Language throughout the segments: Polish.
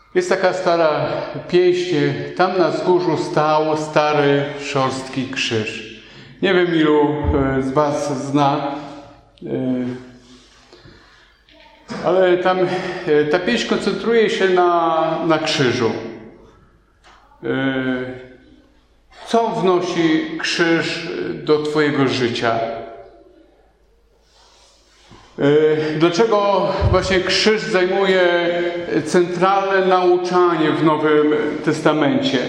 Jest taka stara pieśń, tam na wzgórzu stał stary, szorstki krzyż. Nie wiem, ilu z was zna, ale tam ta pieśń koncentruje się na krzyżu. Co wnosi krzyż do twojego życia? Dlaczego właśnie krzyż zajmuje centralne nauczanie w Nowym Testamencie?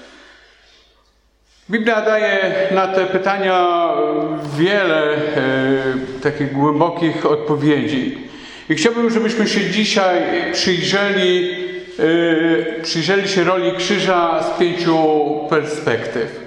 Biblia daje na te pytania wiele takich głębokich odpowiedzi. I chciałbym, żebyśmy się dzisiaj przyjrzeli się roli krzyża z 5 perspektyw.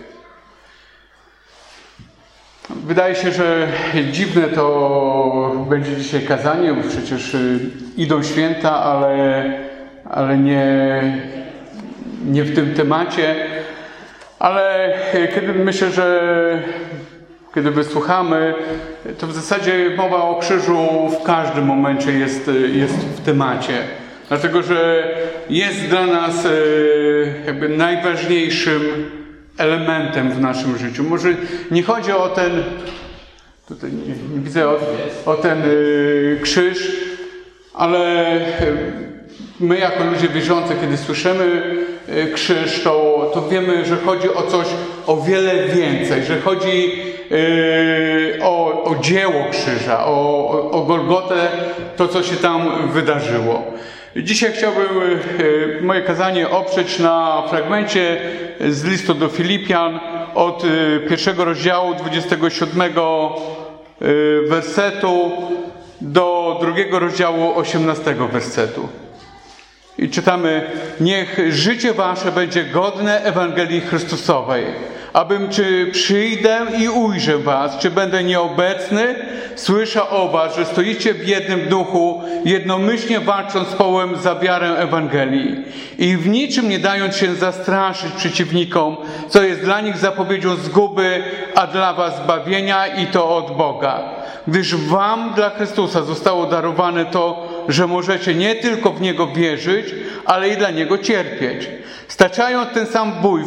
Wydaje się, że dziwne to będzie dzisiaj kazanie, bo przecież idą święta, ale nie w tym temacie. Ale myślę, że kiedy wysłuchamy, to w zasadzie mowa o krzyżu w każdym momencie jest w temacie. Dlatego, że jest dla nas jakby najważniejszym elementem w naszym życiu. Może nie chodzi o ten, tutaj nie widzę, o ten krzyż, ale my jako ludzie wierzący, kiedy słyszymy krzyż, to wiemy, że chodzi o coś o wiele więcej, że chodzi o dzieło krzyża, o Golgotę, to co się tam wydarzyło. Dzisiaj chciałbym moje kazanie oprzeć na fragmencie z listu do Filipian od 1 rozdziału 27 wersetu do 2 rozdziału 18 wersetu. I czytamy: niech życie wasze będzie godne Ewangelii Chrystusowej, abym czy przyjdę i ujrzę was, czy będę nieobecny, słyszę o was, że stoicie w jednym duchu, jednomyślnie walcząc z połem za wiarę Ewangelii i w niczym nie dając się zastraszyć przeciwnikom, co jest dla nich zapowiedzią zguby, a dla was zbawienia, i to od Boga. Gdyż wam dla Chrystusa zostało darowane to, że możecie nie tylko w Niego wierzyć, ale i dla Niego cierpieć. Staczając ten sam bój,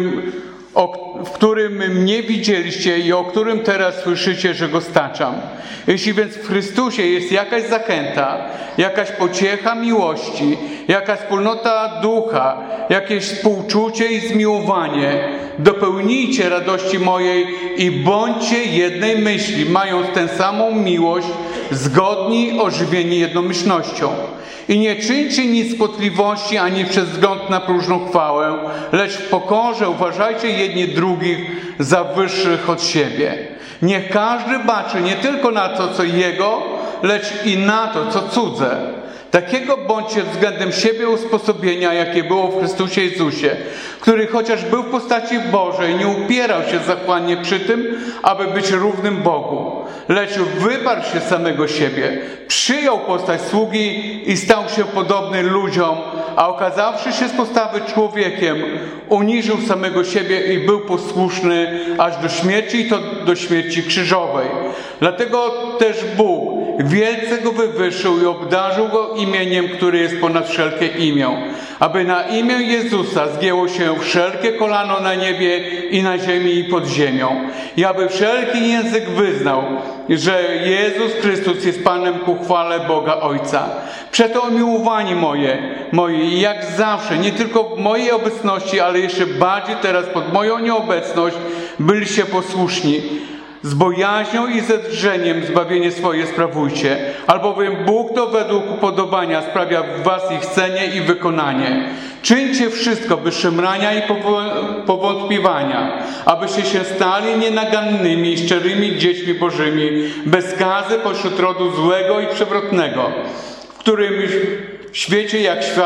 w którym mnie widzieliście i o którym teraz słyszycie, że go staczam. Jeśli więc w Chrystusie jest jakaś zachęta, jakaś pociecha miłości, jakaś wspólnota ducha, jakieś współczucie i zmiłowanie, dopełnijcie radości mojej i bądźcie jednej myśli, mając tę samą miłość, zgodni, ożywieni jednomyślnością. I nie czyńcie nic z kłopotliwości, ani przez wzgląd na próżną chwałę, lecz w pokorze uważajcie jedni drugich za wyższych od siebie. Niech każdy baczy nie tylko na to, co jego, lecz i na to, co cudze. Takiego bądźcie względem siebie usposobienia, jakie było w Chrystusie Jezusie, który chociaż był w postaci Bożej, nie upierał się zachłannie przy tym, aby być równym Bogu, lecz wyparł się samego siebie, przyjął postać sługi i stał się podobny ludziom, a okazawszy się z postawy człowiekiem, uniżył samego siebie i był posłuszny aż do śmierci, i to do śmierci krzyżowej. Dlatego też Bóg wielce go wywyższył i obdarzył go imieniem, które jest ponad wszelkie imię, aby na imię Jezusa zgięło się wszelkie kolano na niebie i na ziemi i pod ziemią, i aby wszelki język wyznał, że Jezus Chrystus jest Panem ku chwale Boga Ojca. Przeto umiłowani moi, jak zawsze, nie tylko w mojej obecności, ale jeszcze bardziej teraz pod moją nieobecność, byliście posłuszni. Z bojaźnią i ze drżeniem zbawienie swoje sprawujcie, albowiem Bóg to według upodobania sprawia w was ich chcenie i wykonanie. Czyńcie wszystko bez szemrania i powątpiewania, abyście się stali nienagannymi i szczerymi dziećmi Bożymi, bez skazy pośród rodu złego i przewrotnego, w którym świecicie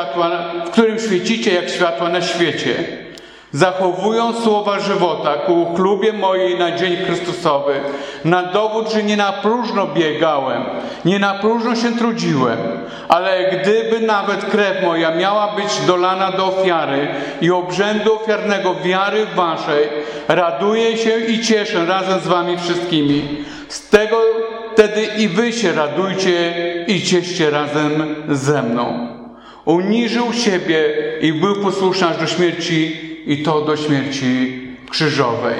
jak światła na świecie, zachowując słowa żywota ku chlubie mojej na dzień Chrystusowy, na dowód, że nie na próżno biegałem, nie na próżno się trudziłem, ale gdyby nawet krew moja miała być dolana do ofiary i obrzędu ofiarnego wiary waszej, raduję się i cieszę razem z wami wszystkimi. Z tego wtedy i wy się radujcie i cieszcie razem ze mną. Uniżył siebie i był posłuszny aż do śmierci, i to do śmierci krzyżowej.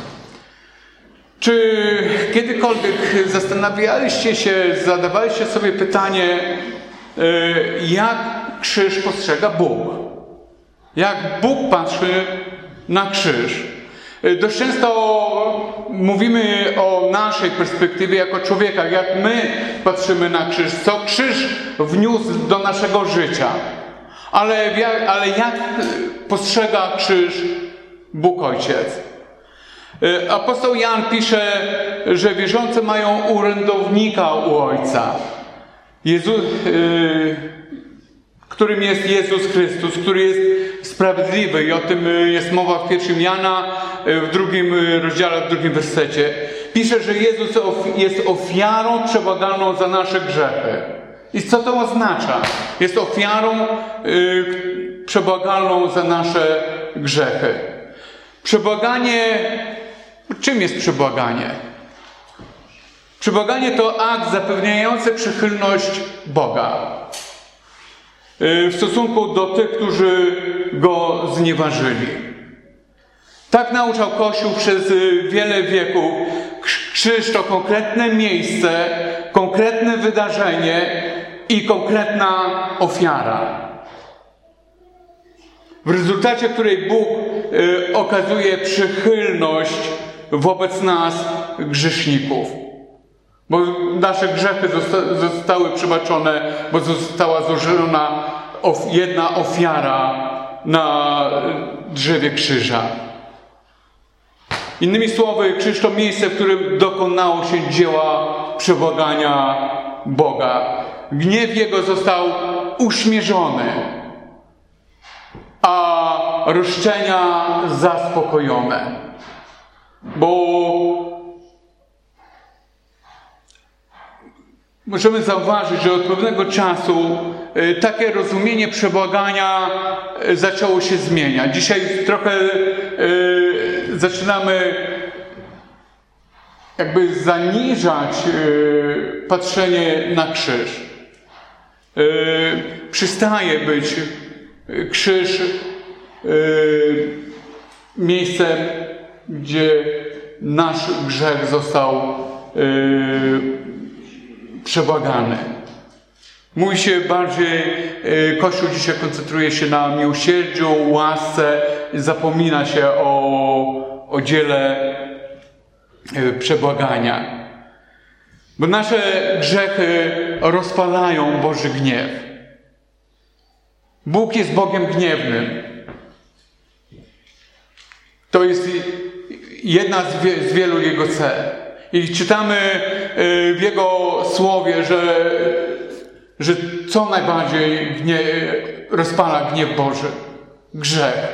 Czy kiedykolwiek zastanawialiście się, zadawaliście sobie pytanie, jak krzyż postrzega Bóg? Jak Bóg patrzy na krzyż? Dość często mówimy o naszej perspektywie jako człowieka, jak my patrzymy na krzyż, co krzyż wniósł do naszego życia. Ale jak postrzega krzyż Bóg Ojciec? Apostoł Jan pisze, że wierzący mają orędownika u Ojca, którym jest Jezus Chrystus, który jest sprawiedliwy, i o tym jest mowa w 1 Jana, w 2 rozdziale, w 2 wersecie. Pisze, że Jezus jest ofiarą przebłagalną za nasze grzechy. I co to oznacza? Jest ofiarą przebłagalną za nasze grzechy. Przebłaganie, czym jest przebłaganie? Przebłaganie to akt zapewniający przychylność Boga w stosunku do tych, którzy Go znieważyli. Tak nauczał Kościół przez wiele wieków. Krzyż to konkretne miejsce, konkretne wydarzenie i konkretna ofiara, w rezultacie której Bóg okazuje przychylność wobec nas, grzeszników. Bo nasze grzechy zostały przebaczone, bo została złożona jedna ofiara na drzewie krzyża. Innymi słowy, krzyż to miejsce, w którym dokonało się dzieła przebłagania Boga. Gniew Jego został uśmierzony, a roszczenia zaspokojone. Bo możemy zauważyć, że od pewnego czasu takie rozumienie przebłagania zaczęło się zmieniać. Dzisiaj trochę zaczynamy jakby zaniżać patrzenie na krzyż. Przestaje być krzyż miejscem, gdzie nasz grzech został przebłagany. Mówi się bardziej, Kościół dzisiaj koncentruje się na miłosierdziu, łasce, zapomina się o dziele przebłagania. Bo nasze grzechy rozpalają Boży gniew. Bóg jest Bogiem gniewnym. To jest jedna z wielu Jego cech. I czytamy w Jego Słowie, że co najbardziej rozpala gniew Boży? Grzech.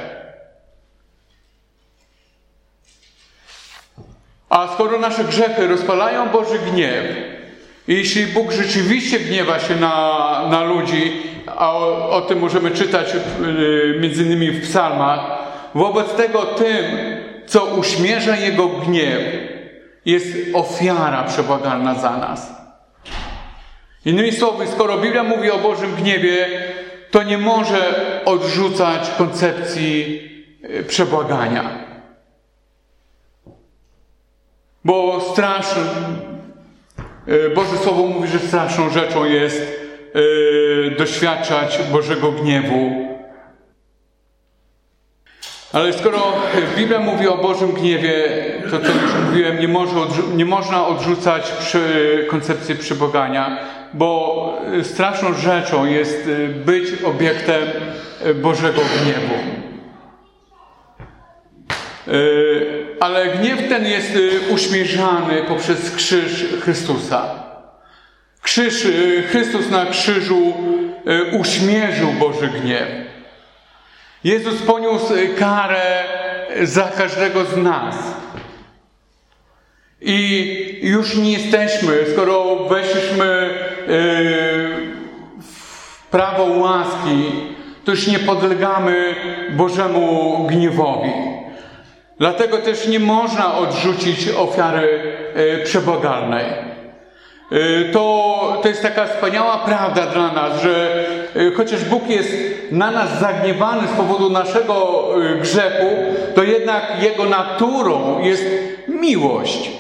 A skoro nasze grzechy rozpalają Boży gniew, i jeśli Bóg rzeczywiście gniewa się na ludzi, a o tym możemy czytać między innymi w psalmach, wobec tego tym, co uśmierza Jego gniew, jest ofiara przebłagalna za nas. Innymi słowy, skoro Biblia mówi o Bożym gniewie, to nie może odrzucać koncepcji przebłagania. Bo Boże Słowo mówi, że straszną rzeczą jest doświadczać Bożego gniewu. Ale skoro Biblia mówi o Bożym gniewie, to co już mówiłem, nie można odrzucać koncepcji przebłagania, bo straszną rzeczą jest być obiektem Bożego gniewu. Ale gniew ten jest uśmierzany poprzez krzyż Chrystusa. Chrystus na krzyżu uśmierzył Boży gniew. Jezus poniósł karę za każdego z nas. I już nie jesteśmy, skoro weszliśmy w prawo łaski, to już nie podlegamy Bożemu gniewowi. Dlatego też nie można odrzucić ofiary przebłagalnej. To jest taka wspaniała prawda dla nas, że chociaż Bóg jest na nas zagniewany z powodu naszego grzechu, to jednak Jego naturą jest miłość.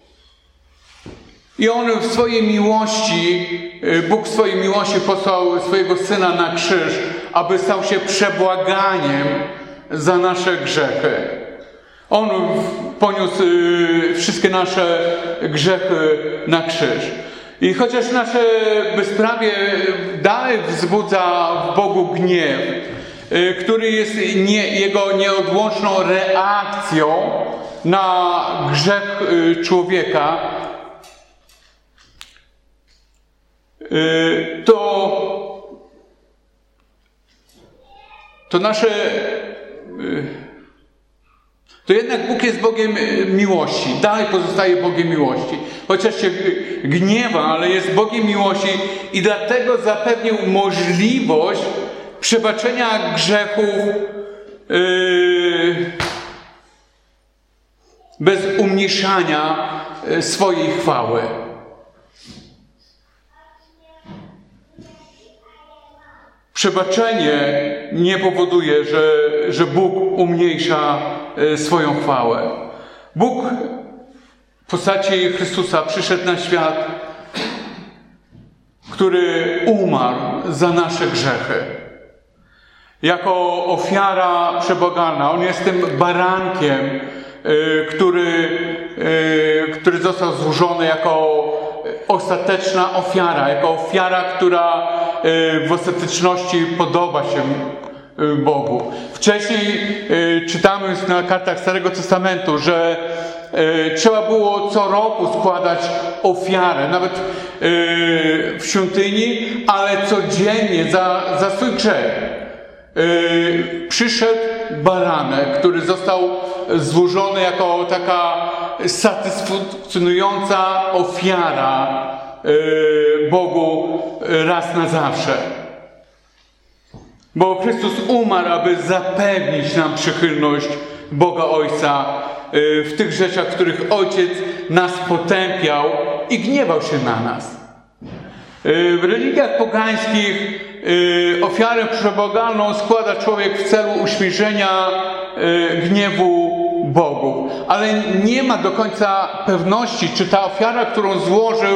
I On w swojej miłości, Bóg w swojej miłości posłał swojego Syna na krzyż, aby stał się przebłaganiem za nasze grzechy. On poniósł wszystkie nasze grzechy na krzyż. I chociaż nasze bezprawie dalej wzbudza w Bogu gniew, który jest Jego nieodłączną reakcją na grzech człowieka, to jednak Bóg jest Bogiem miłości. Dalej pozostaje Bogiem miłości. Chociaż się gniewa, ale jest Bogiem miłości i dlatego zapewnił możliwość przebaczenia grzechów bez umniejszania swojej chwały. Przebaczenie nie powoduje, że Bóg umniejsza swoją chwałę. Bóg w postaci Chrystusa przyszedł na świat, który umarł za nasze grzechy. Jako ofiara przebłagana. On jest tym barankiem, który został złożony jako ostateczna ofiara, jako ofiara, która w ostateczności podoba się Bogu. Wcześniej czytamy na kartach Starego Testamentu, że trzeba było co roku składać ofiarę, nawet w świątyni, ale codziennie za swój grzech. Przyszedł baranek, który został złożony jako taka satysfakcjonująca ofiara Bogu raz na zawsze. Bo Chrystus umarł, aby zapewnić nam przychylność Boga Ojca w tych rzeczach, w których Ojciec nas potępiał i gniewał się na nas. W religiach pogańskich ofiarę przebłagalną składa człowiek w celu uśmierzenia gniewu bogów. Ale nie ma do końca pewności, czy ta ofiara, którą złożył,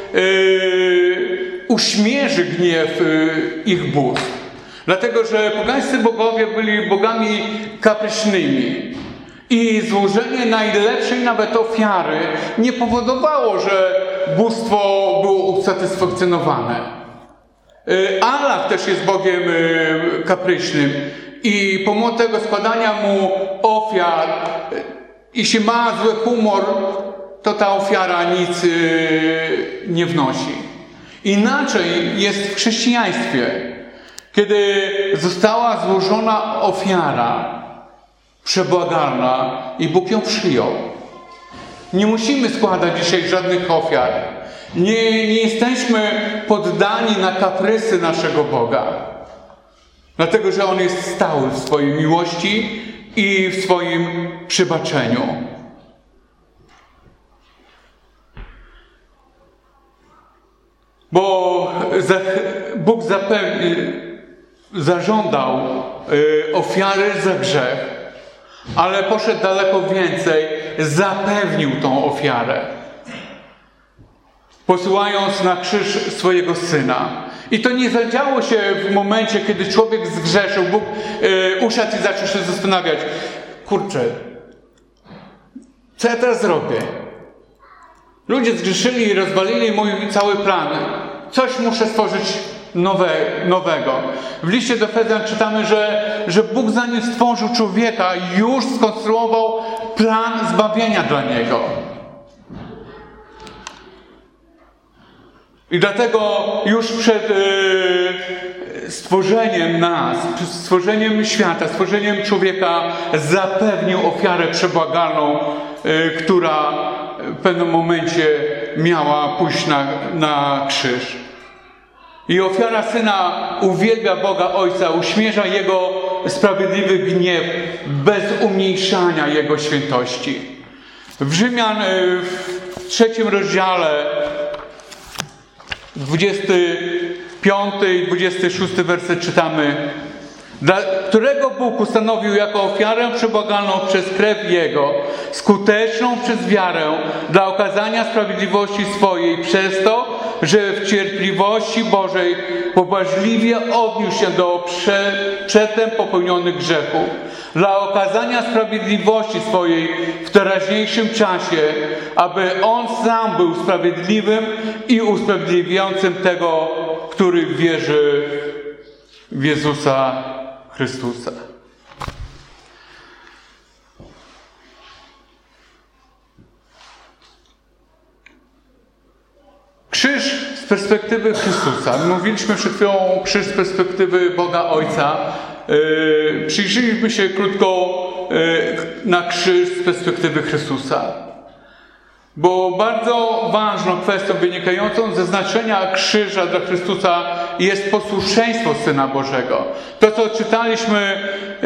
uśmierzy gniew ich bóstw. Dlatego, że pogańscy bogowie byli bogami kapryśnymi. I złożenie najlepszej nawet ofiary nie powodowało, że bóstwo było usatysfakcjonowane. Allah też jest Bogiem kapryśnym i pomimo tego składania Mu ofiar, jeśli ma zły humor, to ta ofiara nic nie wnosi. Inaczej jest w chrześcijaństwie. Kiedy została złożona ofiara przebłagalna i Bóg ją przyjął. Nie musimy składać dzisiaj żadnych ofiar. Nie jesteśmy poddani na kaprysy naszego Boga. Dlatego, że On jest stały w swojej miłości i w swoim przebaczeniu. Bo Bóg zażądał ofiary za grzech, ale poszedł daleko więcej, zapewnił tą ofiarę, posyłając na krzyż swojego Syna. I to nie zadziało się w momencie, kiedy człowiek zgrzeszył. Bóg usiadł i zaczął się zastanawiać: kurczę, co ja teraz zrobię? Ludzie zgrzeszyli i rozwalili mój cały plan. Coś muszę stworzyć nowego. W liście do Efezjan czytamy, że Bóg zanim stworzył człowieka, już skonstruował plan zbawienia dla niego. I dlatego już przed stworzeniem nas, przed stworzeniem świata, stworzeniem człowieka zapewnił ofiarę przebłagalną, która w pewnym momencie miała pójść na krzyż. I ofiara Syna uwielbia Boga Ojca, uśmierza Jego sprawiedliwy gniew bez umniejszania Jego świętości. W Rzymian w 3 rozdziale, 20 5 i 26 werset czytamy: dla którego Bóg ustanowił jako ofiarę przebłagalną przez krew Jego, skuteczną przez wiarę, dla okazania sprawiedliwości swojej, przez to, że w cierpliwości Bożej pobłażliwie odniósł się do przedtem popełnionych grzechów, dla okazania sprawiedliwości swojej w teraźniejszym czasie, aby On sam był sprawiedliwym i usprawiedliwiającym tego, który wierzy w Jezusa Chrystusa. Krzyż z perspektywy Chrystusa. Mówiliśmy przed chwilą krzyż z perspektywy Boga Ojca. Przyjrzyjmy się krótko na krzyż z perspektywy Chrystusa. Bo bardzo ważną kwestią wynikającą ze znaczenia krzyża dla Chrystusa jest posłuszeństwo Syna Bożego. To, co czytaliśmy,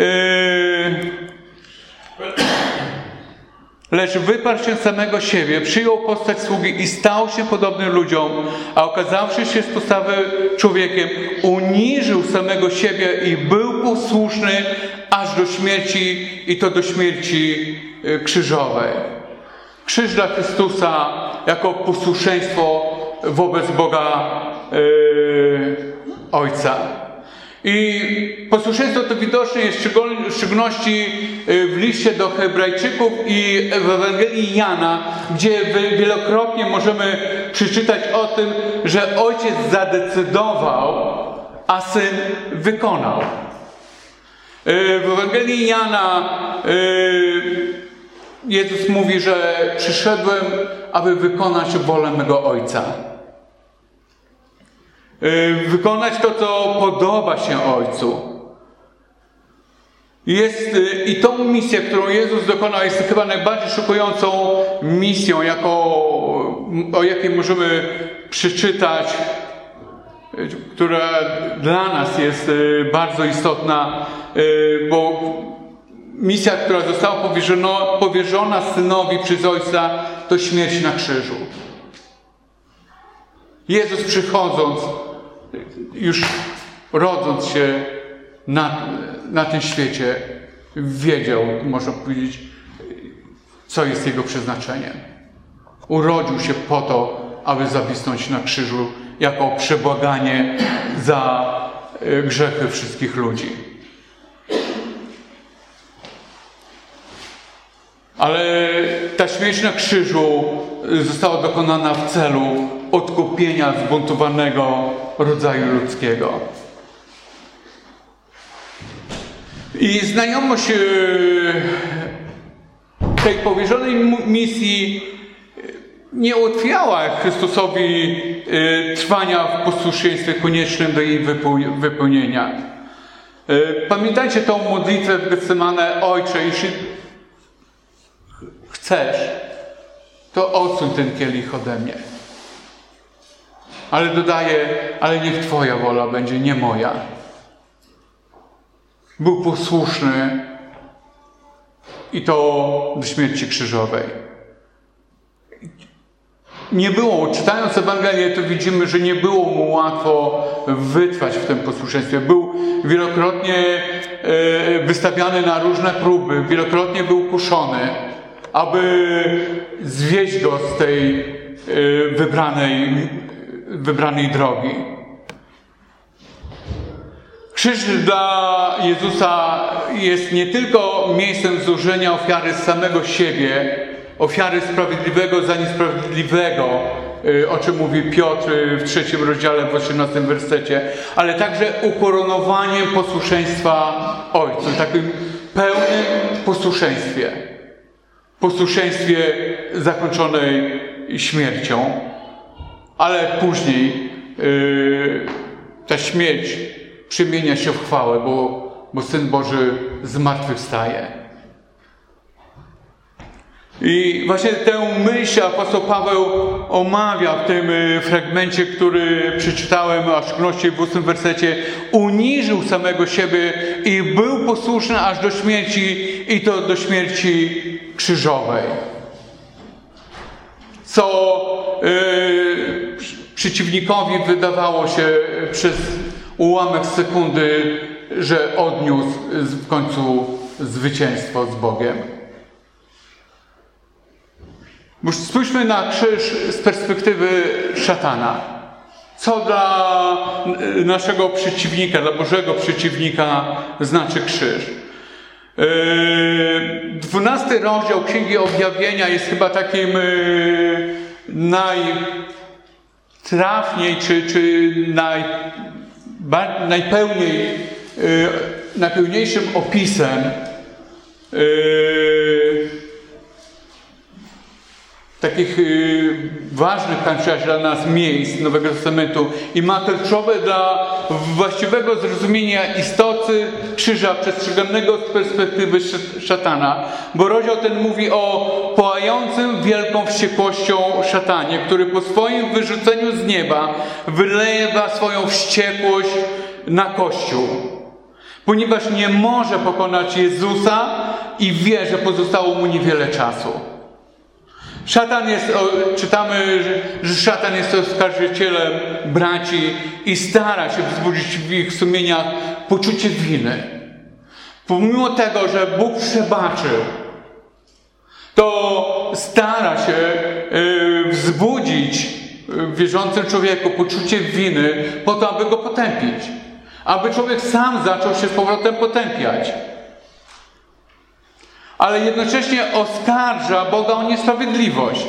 lecz wyparł się samego siebie, przyjął postać sługi i stał się podobny ludziom, a okazawszy się z postawy człowiekiem, uniżył samego siebie i był posłuszny aż do śmierci, i to do śmierci krzyżowej. Krzyż dla Chrystusa jako posłuszeństwo wobec Boga Ojca. I posłuszeństwo to widoczne jest w szczególności w liście do Hebrajczyków i w Ewangelii Jana, gdzie wielokrotnie możemy przeczytać o tym, że Ojciec zadecydował, a Syn wykonał. W Ewangelii Jana Jezus mówi, że przyszedłem, aby wykonać wolę mego Ojca. Wykonać to, co podoba się Ojcu. I tą misję, którą Jezus dokonał, jest chyba najbardziej szokującą misją, o jakiej możemy przeczytać, która dla nas jest bardzo istotna, bo misja, która została powierzona Synowi przez Ojca, to śmierć na krzyżu. Jezus przychodząc, już rodząc się na tym świecie, wiedział, można powiedzieć, co jest Jego przeznaczeniem. Urodził się po to, aby zawisnąć na krzyżu jako przebłaganie za grzechy wszystkich ludzi. Ale ta śmierć na krzyżu została dokonana w celu odkupienia zbuntowanego rodzaju ludzkiego. I znajomość tej powierzonej misji nie ułatwiała Chrystusowi trwania w posłuszeństwie koniecznym do jej wypełnienia. Pamiętajcie tą modlitwę w Getsemane: Ojcze, jeśli chcesz, to odsuń ten kielich ode mnie. Ale dodaje: ale niech Twoja wola będzie, nie moja. Był posłuszny i to do śmierci krzyżowej. Nie było, czytając Ewangelię, to widzimy, że nie było mu łatwo wytrwać w tym posłuszeństwie. Był wielokrotnie wystawiany na różne próby, wielokrotnie był kuszony, aby zwieść go z tej wybranej drogi. Krzyż dla Jezusa jest nie tylko miejscem złożenia ofiary z samego siebie, ofiary sprawiedliwego za niesprawiedliwego, o czym mówi Piotr w 3 rozdziale, w 18 wersecie, ale także ukoronowaniem posłuszeństwa Ojcu, takim pełnym posłuszeństwie. Posłuszeństwie zakończonej śmiercią, ale później ta śmierć przemienia się w chwałę, bo Syn Boży zmartwychwstaje. I właśnie tę myśl apostoł Paweł omawia w tym fragmencie, który przeczytałem, a w szczególności w 8 wersecie: uniżył samego siebie i był posłuszny aż do śmierci, i to do śmierci krzyżowej. Co przeciwnikowi wydawało się przez ułamek sekundy, że odniósł w końcu zwycięstwo z Bogiem. Spójrzmy na krzyż z perspektywy szatana. Co dla naszego przeciwnika, dla Bożego przeciwnika znaczy krzyż? 12 rozdział Księgi Objawienia jest chyba takim najtrafniej, czy najpełniejszym opisem takich ważnych dla nas miejsc Nowego Testamentu i ma kluczowe dla właściwego zrozumienia istoty krzyża przestrzeganego z perspektywy szatana. Bo rozdział ten mówi o pałającym wielką wściekłością szatanie, który po swoim wyrzuceniu z nieba wylewa swoją wściekłość na Kościół. Ponieważ nie może pokonać Jezusa i wie, że pozostało mu niewiele czasu. Czytamy, że szatan jest oskarżycielem braci i stara się wzbudzić w ich sumieniach poczucie winy. Pomimo tego, że Bóg przebaczył, to stara się wzbudzić w wierzącym człowieku poczucie winy po to, aby go potępić. Aby człowiek sam zaczął się z powrotem potępiać. Ale jednocześnie oskarża Boga o niesprawiedliwość.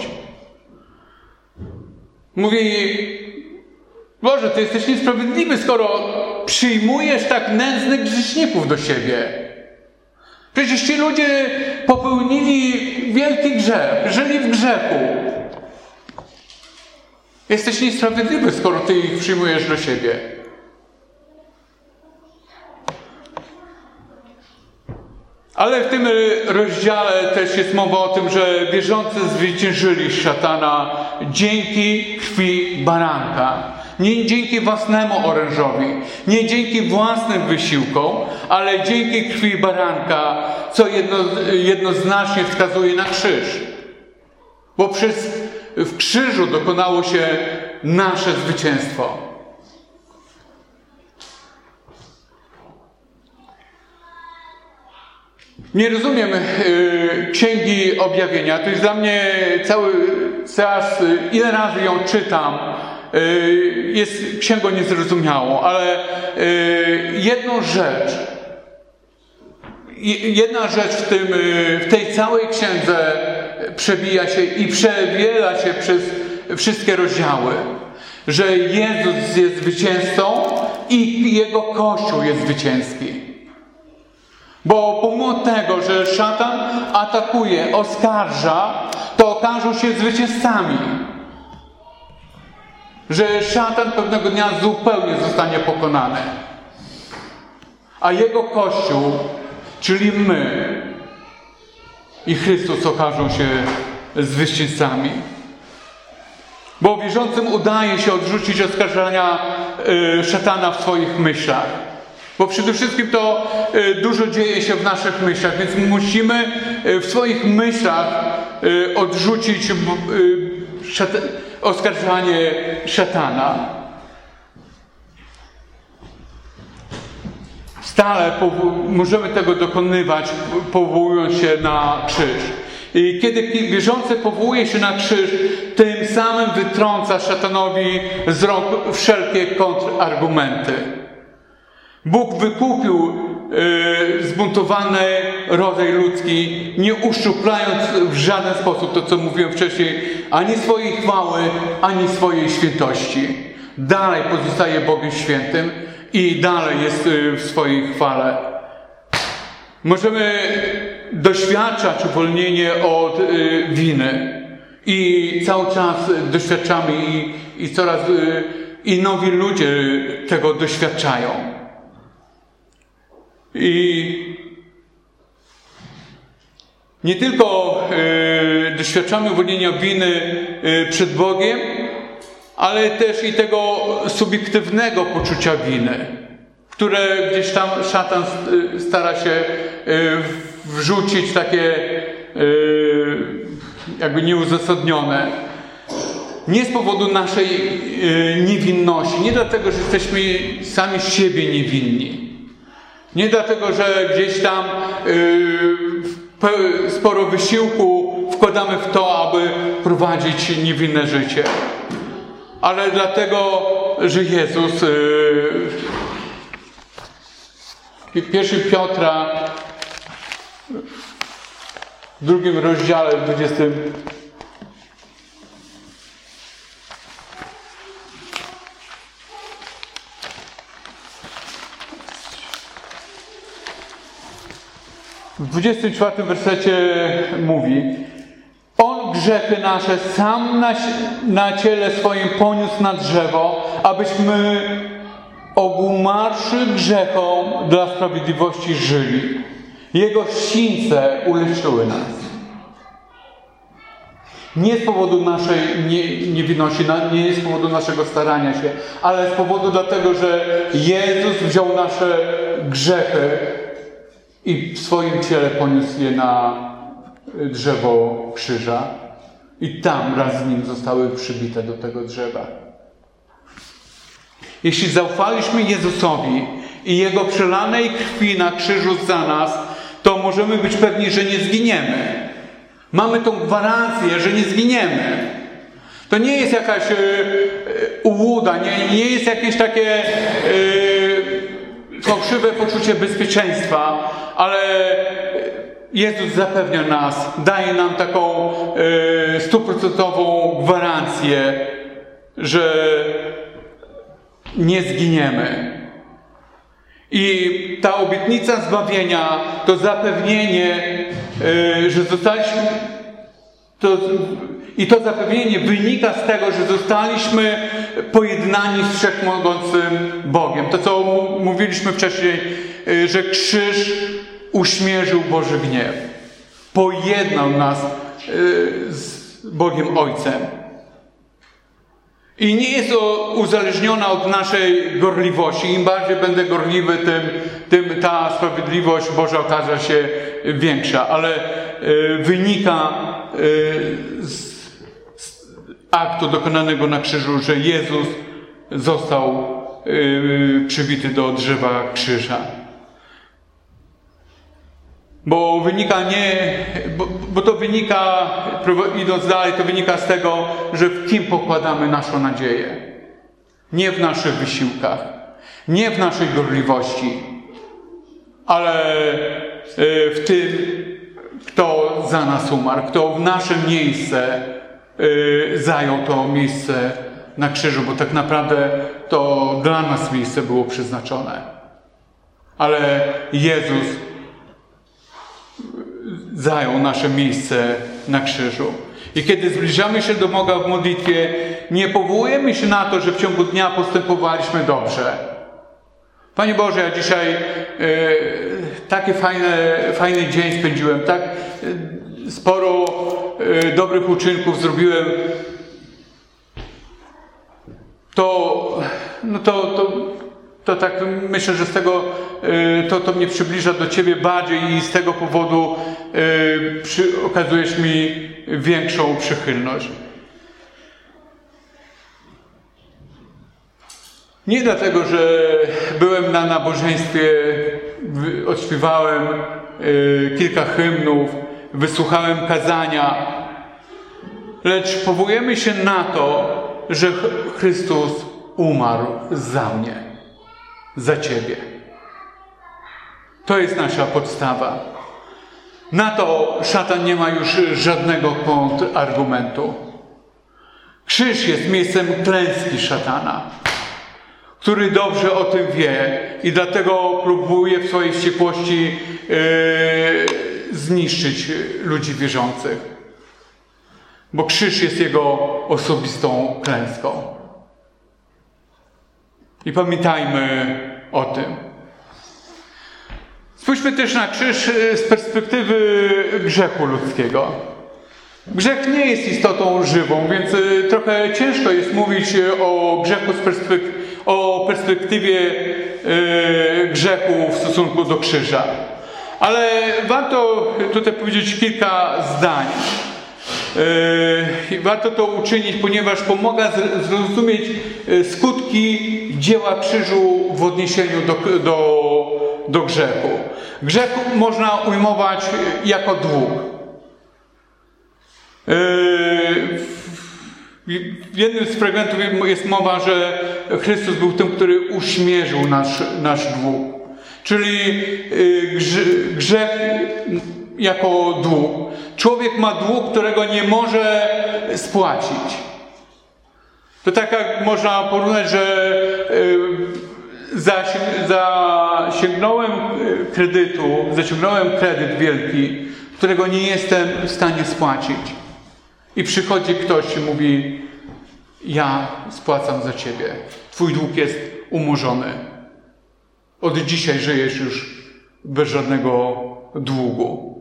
Mówi: Boże, Ty jesteś niesprawiedliwy, skoro przyjmujesz tak nędznych grzeszników do siebie. Przecież ci ludzie popełnili wielki grzech, żyli w grzechu. Jesteś niesprawiedliwy, skoro Ty ich przyjmujesz do siebie. Ale w tym rozdziale też jest mowa o tym, że wierzący zwyciężyli szatana dzięki krwi baranka. Nie dzięki własnemu orężowi, nie dzięki własnym wysiłkom, ale dzięki krwi baranka, co jednoznacznie wskazuje na krzyż. Bo w krzyżu dokonało się nasze zwycięstwo. Nie rozumiem Księgi Objawienia. To jest dla mnie cały czas, ile razy ją czytam, jest księgą niezrozumiałą, ale jedna rzecz w tej całej księdze przebija się i przewiela się przez wszystkie rozdziały, że Jezus jest zwycięzcą i Jego Kościół jest zwycięski. Bo pomimo tego, że szatan atakuje, oskarża, to okażą się zwycięzcami. Że szatan pewnego dnia zupełnie zostanie pokonany. A Jego Kościół, czyli my i Chrystus, okażą się zwycięzcami. Bo wierzącym udaje się odrzucić oskarżenia szatana w swoich myślach. Bo przede wszystkim to dużo dzieje się w naszych myślach, więc musimy w swoich myślach odrzucić oskarżanie szatana. Stale możemy tego dokonywać, powołując się na krzyż. I kiedy wierzący powołuje się na krzyż, tym samym wytrąca szatanowi z rąk wszelkie kontrargumenty. Bóg wykupił zbuntowany rodzaj ludzki, nie uszczuplając w żaden sposób, to co mówiłem wcześniej, ani swojej chwały, ani swojej świętości. Dalej pozostaje Bogiem świętym i dalej jest w swojej chwale. Możemy doświadczać uwolnienia od winy i cały czas doświadczamy i coraz i nowi ludzie tego doświadczają. I nie tylko doświadczamy uwolnienia winy przed Bogiem, ale też i tego subiektywnego poczucia winy, które gdzieś tam szatan stara się wrzucić takie jakby nieuzasadnione. Nie z powodu naszej niewinności, nie dlatego, że jesteśmy sami z siebie niewinni. Nie dlatego, że gdzieś tam sporo wysiłku wkładamy w to, aby prowadzić niewinne życie. Ale dlatego, że Jezus 1 Piotra w 2 rozdziale, w 20 w 24 wersecie mówi: On grzechy nasze sam na ciele swoim poniósł na drzewo, abyśmy ogumarszy grzechom dla sprawiedliwości żyli. Jego sińce uleczyły nas. Nie z powodu naszej niewinności, nie z powodu naszego starania się, ale z powodu dlatego, że Jezus wziął nasze grzechy i w swoim ciele poniósł je na drzewo krzyża i tam wraz z nim zostały przybite do tego drzewa. Jeśli zaufaliśmy Jezusowi i Jego przelanej krwi na krzyżu za nas, to możemy być pewni, że nie zginiemy. Mamy tą gwarancję, że nie zginiemy. To nie jest jakaś ułuda, nie jest jakieś takie fałszywe poczucie bezpieczeństwa, ale Jezus zapewnia nas, daje nam taką 100% gwarancję, że nie zginiemy. I ta obietnica zbawienia, to zapewnienie, że zostaliśmy, to zapewnienie wynika z tego, że zostaliśmy pojednani z Wszechmogącym Bogiem. To, co mówiliśmy wcześniej, że krzyż uśmierzył Boży gniew. Pojednał nas z Bogiem Ojcem. I nie jest uzależniona od naszej gorliwości. Im bardziej będę gorliwy, tym ta sprawiedliwość Boża okaże się większa. Ale wynika z aktu dokonanego na krzyżu, że Jezus został przybity do drzewa krzyża. Bo to wynika, idąc dalej, to wynika z tego, że w kim pokładamy naszą nadzieję. Nie w naszych wysiłkach, nie w naszej gorliwości, ale w tym, kto za nas umarł, kto w nasze miejsce zajął to miejsce na krzyżu, bo tak naprawdę to dla nas miejsce było przeznaczone. Ale Jezus zajął nasze miejsce na krzyżu. I kiedy zbliżamy się do Boga w modlitwie, nie powołujemy się na to, że w ciągu dnia postępowaliśmy dobrze. Panie Boże, ja dzisiaj taki fajny dzień spędziłem, tak sporo dobrych uczynków zrobiłem. To tak myślę, że z tego to mnie przybliża do Ciebie bardziej i z tego powodu okazujesz mi większą przychylność. Nie dlatego, że byłem na nabożeństwie, odśpiewałem kilka hymnów, wysłuchałem kazania, lecz powołujemy się na to, że Chrystus umarł za mnie, za Ciebie. To jest nasza podstawa. Na to szatan nie ma już żadnego kontrargumentu. Krzyż jest miejscem klęski szatana, który dobrze o tym wie i dlatego próbuje w swojej wściekłości zniszczyć ludzi wierzących. Bo krzyż jest jego osobistą klęską. I pamiętajmy o tym. Spójrzmy też na krzyż z perspektywy grzechu ludzkiego. Grzech nie jest istotą żywą, więc trochę ciężko jest mówić o grzechu o perspektywie grzechu w stosunku do krzyża. Ale warto tutaj powiedzieć kilka zdań. I warto to uczynić, ponieważ pomaga zrozumieć skutki dzieła krzyżu w odniesieniu do grzechu. Grzech można ujmować jako dług. W jednym z fragmentów jest mowa, że Chrystus był tym, który uśmierzył nasz dług. Czyli grzech jako dług. Człowiek ma dług, którego nie może spłacić. To tak jak można porównać, że zaciągnąłem kredyt wielki, którego nie jestem w stanie spłacić. I przychodzi ktoś i mówi: ja spłacam za ciebie. Twój dług jest umorzony. Od dzisiaj żyjesz już bez żadnego długu.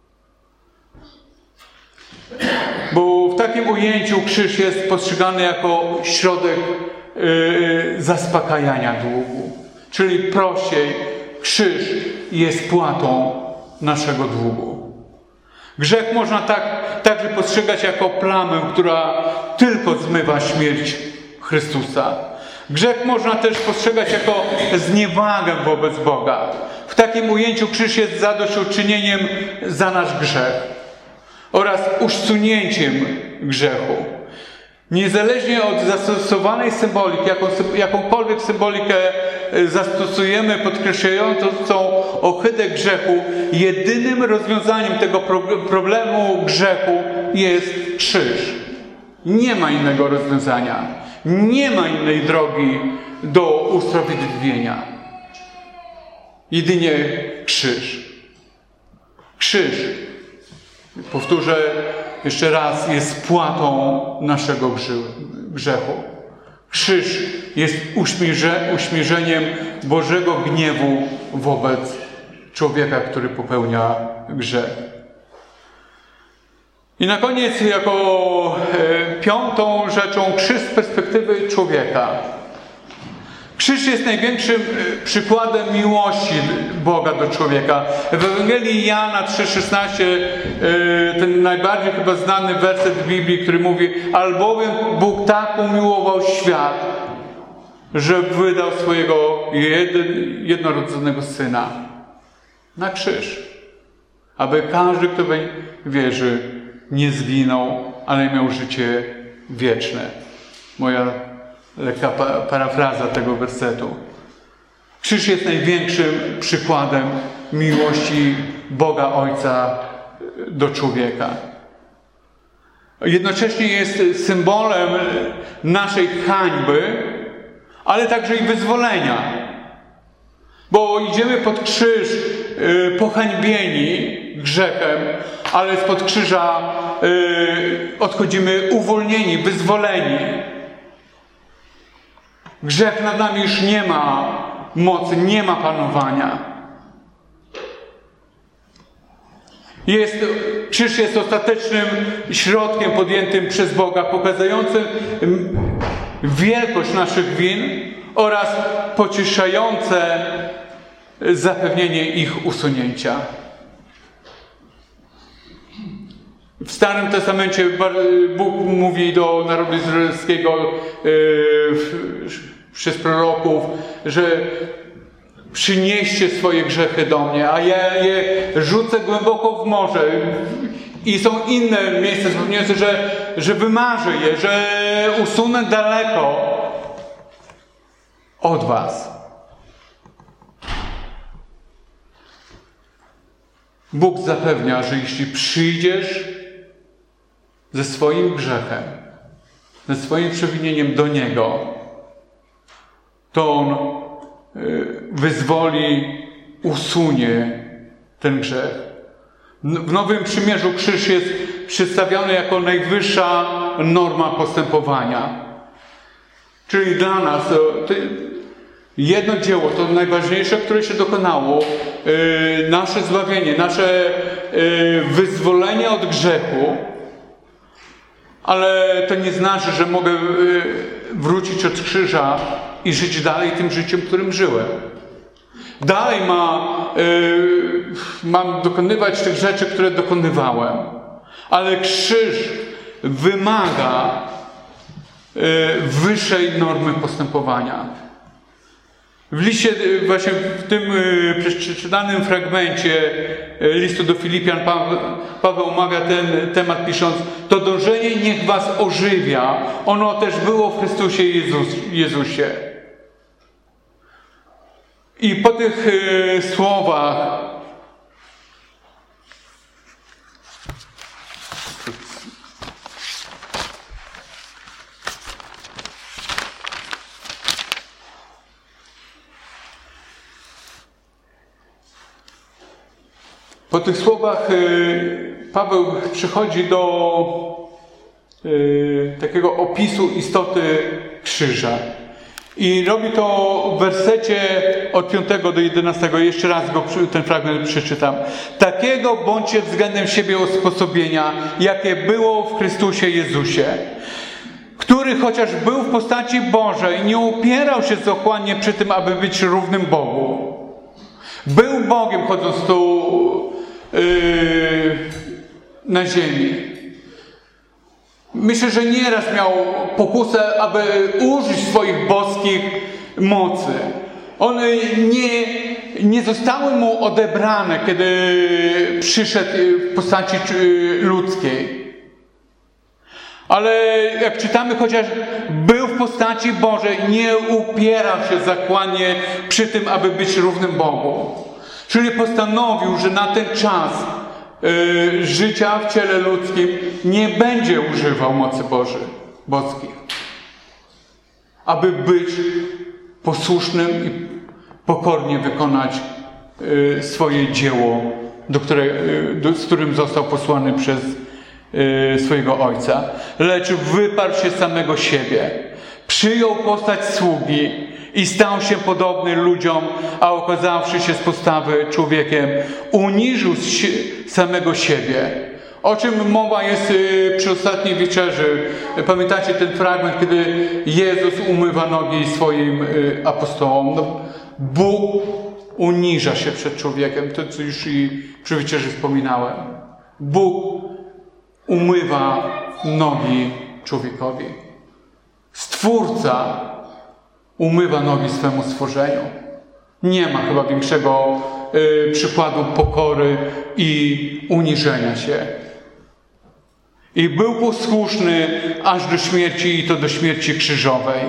Bo w takim ujęciu krzyż jest postrzegany jako środek zaspokajania długu. Czyli prościej, krzyż jest płatą naszego długu. Grzech można także postrzegać jako plamę, która tylko zmywa śmierć Chrystusa. Grzech można też postrzegać jako zniewagę wobec Boga. W takim ujęciu krzyż jest zadośćuczynieniem za nasz grzech oraz usunięciem grzechu. Niezależnie od zastosowanej symboliki, jakąkolwiek symbolikę zastosujemy podkreślającą ohydę grzechu, jedynym rozwiązaniem tego problemu grzechu jest krzyż. Nie ma innego rozwiązania. Nie ma innej drogi do usprawiedliwienia. Jedynie krzyż. Krzyż, powtórzę jeszcze raz, jest płatą naszego grzechu. Krzyż jest uśmierzeniem Bożego gniewu wobec człowieka, który popełnia grzech. I na koniec, jako piątą rzeczą, krzyż z perspektywy człowieka. Krzyż jest największym przykładem miłości Boga do człowieka. W Ewangelii Jana 3,16, ten najbardziej chyba znany werset w Biblii, który mówi: albowiem Bóg tak umiłował świat, że wydał swojego jednorodzonego Syna na krzyż, aby każdy, kto weń wierzy, nie zginął, ale miał życie wieczne. Moja lekka parafraza tego wersetu. Krzyż jest największym przykładem miłości Boga Ojca do człowieka. Jednocześnie jest symbolem naszej hańby, ale także i wyzwolenia. Bo idziemy pod krzyż pohańbieni grzechem, ale spod krzyża odchodzimy uwolnieni, wyzwoleni. Grzech nad nami już nie ma mocy, nie ma panowania. Krzyż jest ostatecznym środkiem podjętym przez Boga, pokazującym wielkość naszych win oraz pocieszające zapewnienie ich usunięcia. W Starym Testamencie Bóg mówi do narodu izraelskiego przez proroków, że przynieście swoje grzechy do mnie, a ja je rzucę głęboko w morze. I są inne miejsca zapewniające, że wymarzę je, że usunę daleko od was. Bóg zapewnia, że jeśli przyjdziesz ze swoim grzechem, ze swoim przewinieniem do Niego, to On wyzwoli, usunie ten grzech. W Nowym Przymierzu krzyż jest przedstawiony jako najwyższa norma postępowania. Czyli dla nas jedno dzieło, to najważniejsze, które się dokonało, nasze zbawienie, nasze wyzwolenie od grzechu, ale to nie znaczy, że mogę wrócić od krzyża i żyć dalej tym życiem, którym żyłem. Dalej mam dokonywać tych rzeczy, które dokonywałem. Ale krzyż wymaga wyższej normy postępowania. W liście, właśnie w tym przeczytanym fragmencie listu do Filipian Paweł omawia ten temat, pisząc: to dążenie niech was ożywia. Ono też było w Chrystusie Jezusie. I po tych słowach Paweł przychodzi do takiego opisu istoty krzyża. I robi to w wersecie od 5 do 11. Jeszcze raz ten fragment przeczytam. Takiego bądźcie względem siebie usposobienia, jakie było w Chrystusie Jezusie, który chociaż był w postaci Bożej, nie upierał się zachłannie przy tym, aby być równym Bogu. Był Bogiem, chodząc tu na ziemi. Myślę, że nieraz miał pokusę, aby użyć swoich boskich mocy. One nie zostały mu odebrane, kiedy przyszedł w postaci ludzkiej. Ale jak czytamy, chociaż był w postaci Bożej, nie upierał się zachłannie przy tym, aby być równym Bogu. Czyli postanowił, że na ten czas życia w ciele ludzkim nie będzie używał mocy boskich, aby być posłusznym i pokornie wykonać swoje dzieło, z którym został posłany przez swojego Ojca. Lecz wyparł się samego siebie, przyjął postać sługi i stał się podobny ludziom, a okazawszy się z postawy człowiekiem, uniżył samego siebie. O czym mowa jest przy ostatniej wieczerzy. Pamiętacie ten fragment, kiedy Jezus umywa nogi swoim apostołom? No, Bóg uniża się przed człowiekiem. To, co już i przy wieczerzy wspominałem. Bóg umywa nogi człowiekowi. Stwórca umywa nogi swemu stworzeniu. Nie ma chyba większego przykładu pokory i uniżenia się. I był posłuszny aż do śmierci, i to do śmierci krzyżowej.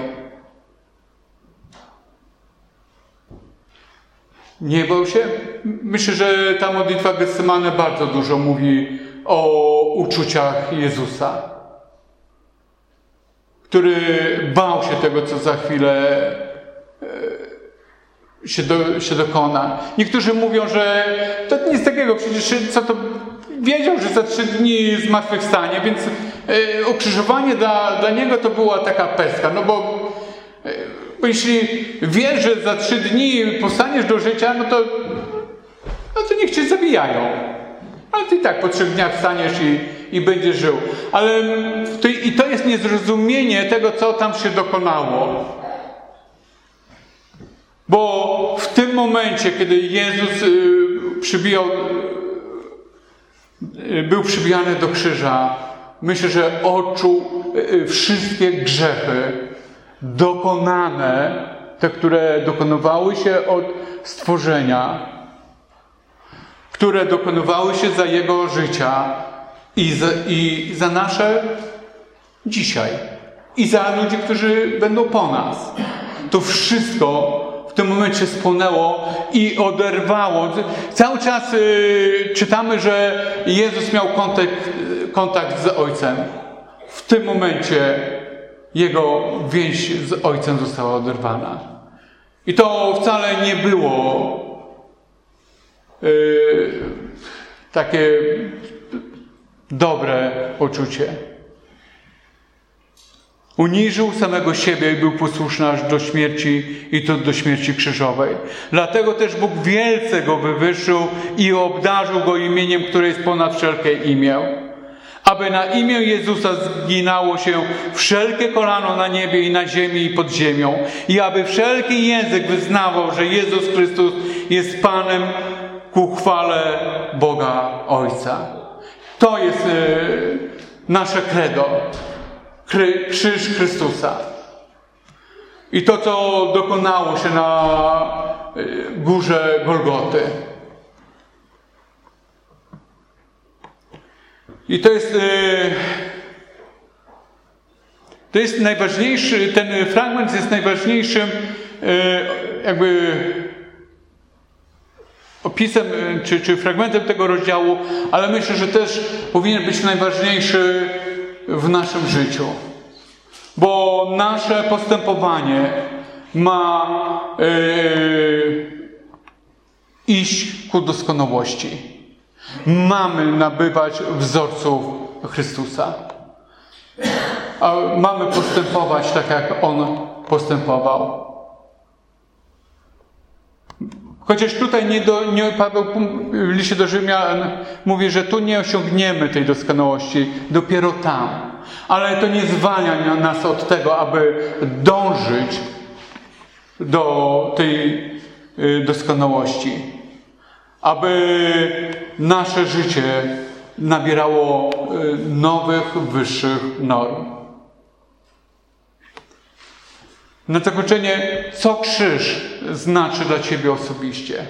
Nie bał się? Myślę, że ta modlitwa Getsemane bardzo dużo mówi o uczuciach Jezusa, który bał się tego, co za chwilę się dokona. Niektórzy mówią, że to nic takiego, przecież co to wiedział, że za 3 dni zmartwychwstanie, więc ukrzyżowanie dla niego to była taka pestka, no bo jeśli wiesz, że za 3 dni powstaniesz do życia, no to niech cię zabijają. Ale ty i tak po 3 dniach wstaniesz i będziesz żył. Ale to jest niezrozumienie tego, co tam się dokonało. Bo w tym momencie, kiedy Jezus był przybijany do krzyża, myślę, że odczuł wszystkie grzechy dokonane, te, które dokonywały się od stworzenia, które dokonywały się za Jego życia i za nasze dzisiaj. I za ludzi, którzy będą po nas. To wszystko w tym momencie spłonęło i oderwało. Cały czas czytamy, że Jezus miał kontakt z Ojcem. W tym momencie Jego więź z Ojcem została oderwana. I to wcale nie było takie dobre poczucie. Uniżył samego siebie i był posłuszny aż do śmierci, i to do śmierci krzyżowej. Dlatego też Bóg wielce go wywyższył i obdarzył go imieniem, które jest ponad wszelkie imię. Aby na imię Jezusa zginało się wszelkie kolano na niebie i na ziemi i pod ziemią. I aby wszelki język wyznawał, że Jezus Chrystus jest Panem ku chwale Boga Ojca. To jest nasze credo, krzyż Chrystusa. I to, co dokonało się na górze Golgoty. I to jest najważniejszy, ten fragment jest najważniejszym jakby opisem czy fragmentem tego rozdziału, ale myślę, że też powinien być najważniejszy w naszym życiu. Bo nasze postępowanie ma iść ku doskonałości. Mamy nabywać wzorców Chrystusa. A mamy postępować tak, jak On postępował. Chociaż tutaj Paweł w liście do Rzymian mówi, że tu nie osiągniemy tej doskonałości, dopiero tam. Ale to nie zwalnia nas od tego, aby dążyć do tej doskonałości. Aby nasze życie nabierało nowych, wyższych norm. Na zakończenie, co krzyż znaczy dla Ciebie osobiście?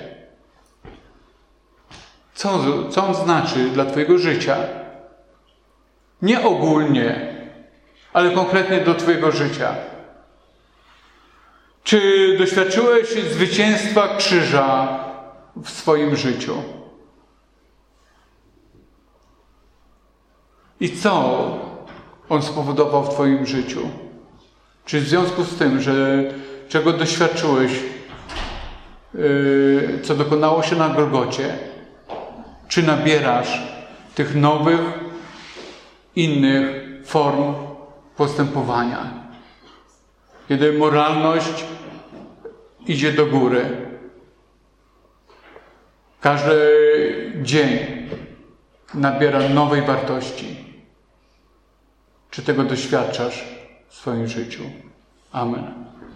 Co on znaczy dla Twojego życia? Nie ogólnie, ale konkretnie do Twojego życia. Czy doświadczyłeś zwycięstwa krzyża w swoim życiu? I co on spowodował w Twoim życiu? Czy w związku z tym, czego doświadczyłeś, co dokonało się na Golgocie, czy nabierasz tych nowych, innych form postępowania? Kiedy moralność idzie do góry. Każdy dzień nabiera nowej wartości. Czy tego doświadczasz w swoim życiu? Amen.